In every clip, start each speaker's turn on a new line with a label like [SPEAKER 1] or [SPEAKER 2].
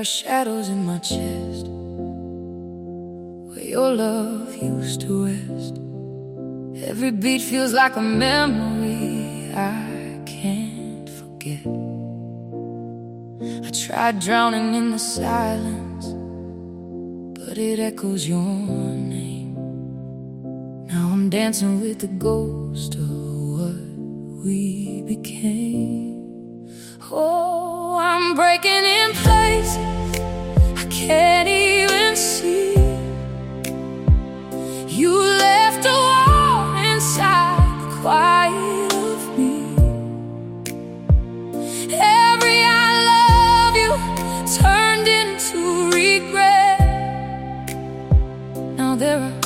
[SPEAKER 1] shadows in my chest where your love used to rest. Every beat feels like a memory I can't forget. I tried drowning in the silence, but it echoes your name. Now I'm dancing with the ghost of what we became. Oh, I'm breaking in places I can't even see. You left a war inside the quiet of me. Every I love you turned into regret. Now there are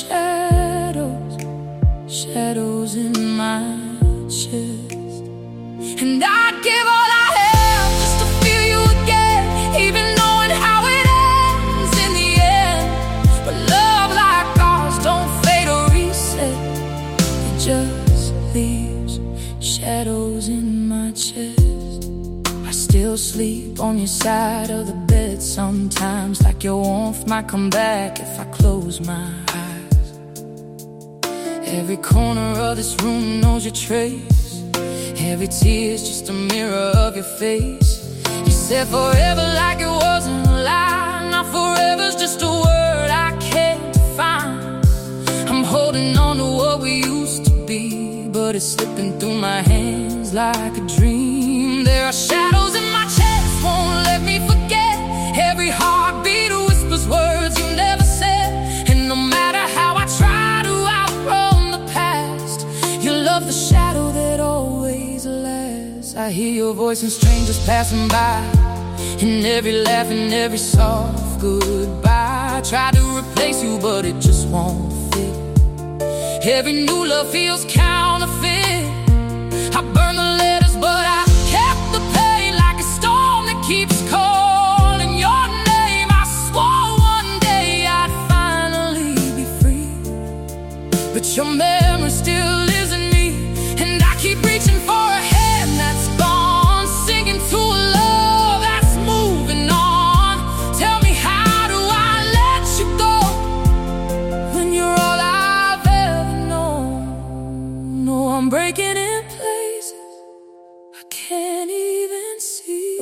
[SPEAKER 1] shadows in my chest, and I'd give all I have just to feel you again, even knowing how it ends in the end. But love like ours don't fade or reset. It just leaves shadows in my chest. I still sleep on your side of the bed sometimes, like your warmth might come back if I close my eyes. Every corner of this room knows your trace. Every tear's just a mirror of your face. You said forever like it wasn't a lie. Now forever's just a word I can't define. I'm holding on to what we used to be, but it's slipping through my hands like a dream. There are shadows in my chest, won't let me forget. Every heartbeat whispers words you never said. And no matter how I try to outrun the past, you love the shadow that always lasts. I hear your voice and strangers passing by, in every laugh and every soft goodbye. I try to replace you, but it just won't fit. Every new love feels counterfeit. I burn the letters, but I kept the pain like a storm that keeps calling your name. I swore one day I'd finally be free, but your memory still lives in me. And I keep reaching for a hand that's gone, singing to a love that's moving on. Tell me, how do I let you go when you're all I've ever known? No, I'm breaking in places I can't even see.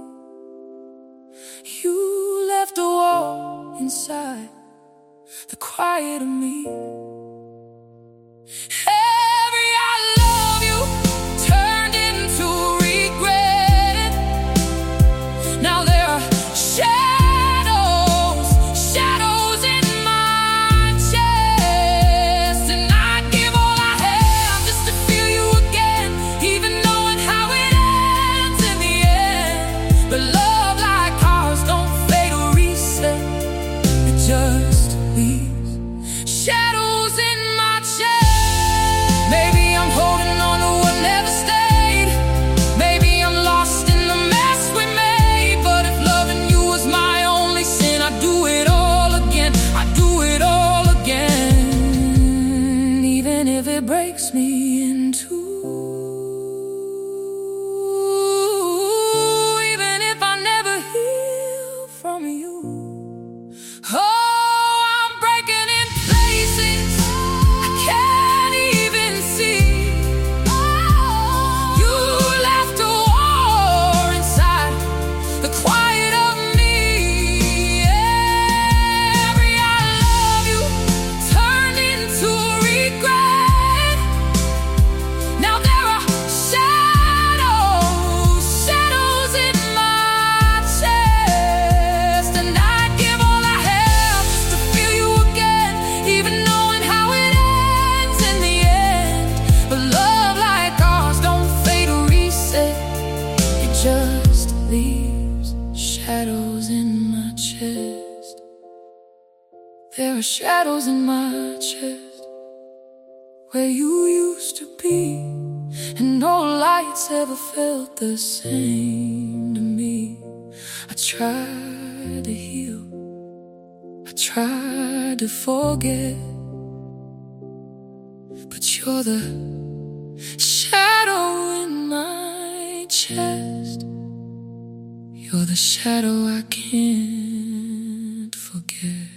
[SPEAKER 1] You left a wall inside the quiet of me. Every I love you turned into regret. Now there are shadows in my chest, and I'd give all I have just to feel you again, even knowing how it ends in the end. But love like ours don't fade or reset. It just leaves shadows in my chest. Maybe I'm holding on to what never stayed. Maybe I'm lost in the mess we made. But if loving you was my only sin, I'd do it all again. I'd do it all again, even if it breaks me in two. Even if I never heal from you. Oh, I'm breaking in places I can't even see. You left a war inside the quiet of me. Every I love you turned into regret. Now there are shadows in my chest, and I'd give all I have just to feel you again, even knowing how it ends in the end. But love like ours don't fade or reset. It just leaves shadows in my chest. There are shadows in my chest where you used to be, and no lights ever felt the same to me. I tried to heal, I tried to forget, but you're the shadow in my chest. You're the shadow I can't forget.